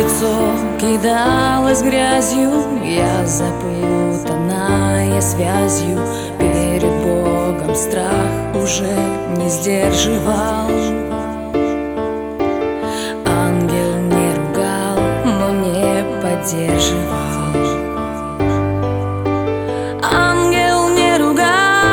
лицо кидалось грязью, я запутанная связью. Перед Богом страх уже не сдерживал. Ангел не ругал, но не поддерживал. Ангел не ругал.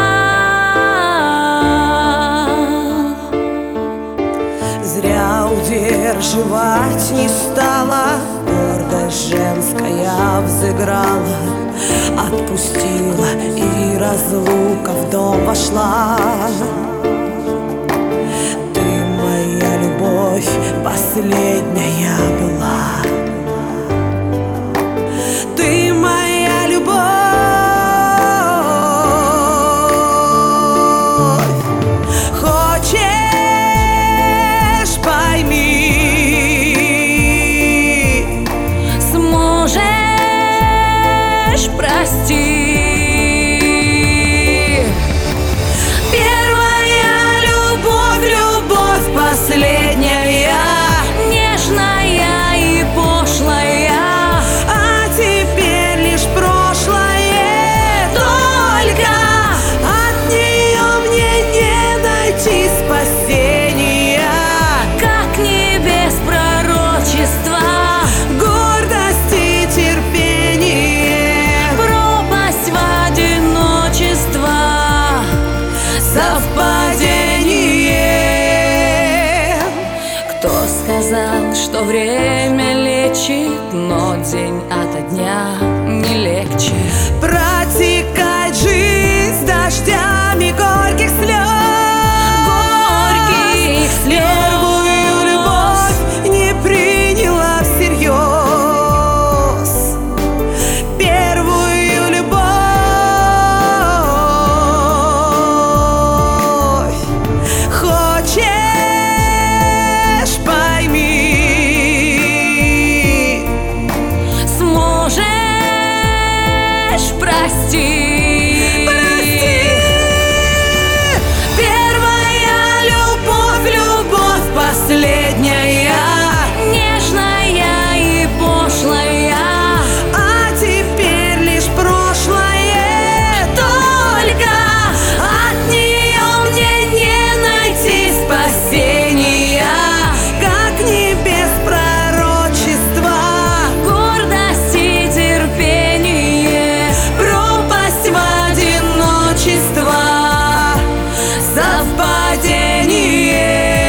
Зря удерживать не стала, гордость женская взыграла, отпустила, и разлука в дом вошла. Ты моя любовь последняя была. Ты моя любовь. Хочешь, пойми, Сможешь прости. первая любовь, любовь последняя, Нежная и пошлая, а теперь лишь прошлое. Только от нее мне не найти спасения. как небес пророчества, Гордость и терпение, пропасть в одиночество. совпадение. Кто сказал, что время лечит, но день ото дня не легче. Протекает жизнь дождями горьких слез. Горьких слез. Первую любовь не приняла всерьез. Первую любовь. Хочешь, пойми, Сможешь прости. первая любовь, любовь последняя, Нежная и пошлая, а теперь лишь прошлое. Только от нее мне не найти спасения, как небес пророчества, гордость и терпение, пропасть в одиночество, совпадение.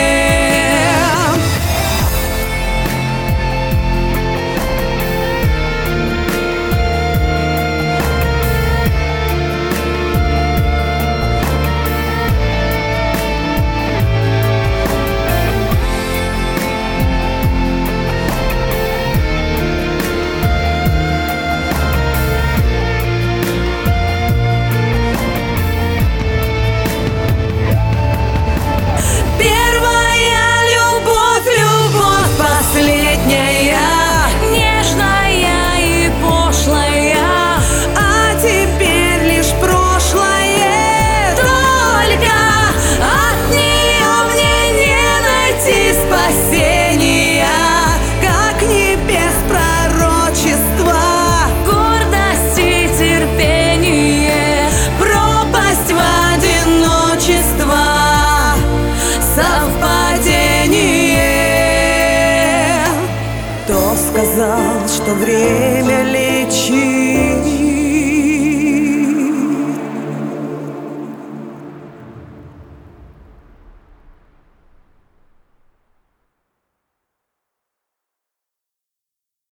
Первая любовь, любовь последняя, нежная и пошлая, а теперь лишь прошлое. Только от нее мне не найти спасения, как небес пророчества, гордость и терпение, пропасть в одиночество, совпадение. Кто сказал, что время лечит?